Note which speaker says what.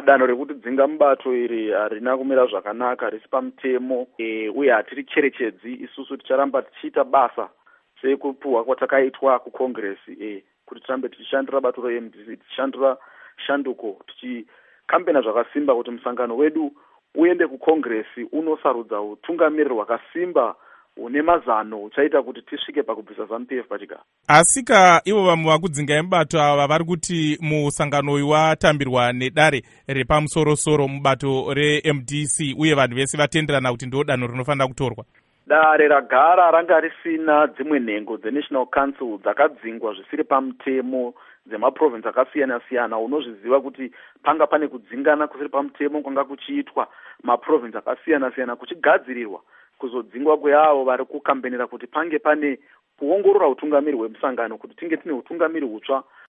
Speaker 1: danho rekutidzinga mubato iri harina kumira zvakanaka, harisi pamutemo, uye hatiri cherechedzi. Isusu ticharamba tichiita basa sekupuhwa kwatakaitwa kukongresi, kuti tirambe tichishandira bato reMDC, tichishandira shanduko, tichikambena zvakasimba kuti musangano wedu uende kukongresi unosarudza utungamiriri hwakasimba une mazano uchaita kuti tisvike pakubvisa ZANU-PF pachigaro.
Speaker 2: Asika ivo vamwe vakudzinga mubato ava vari kuti musangano uyu watambirwa nedare repamusoro-soro mubato reMDC, uye vanhu vese vatenderana kuti ndo danho rinofanira kutorwa.
Speaker 1: Dare ragara ranga risina dzimwe nhengo dzeNational Council dzakadzingwa zvisiri pamutemo dzemaprovinsi akasiyana-siyana. Unozviziva kuti panga pane kudzingana kusiri pamutemo kwanga kuchiitwa maprovinsi akasiyana-siyana kuchigadzirirwa kuzodzingwa kweavo vari kukambenera kuti pange pane kuongorora utungamiri hwemusangano, kuti tinge tine utungamiri hutsva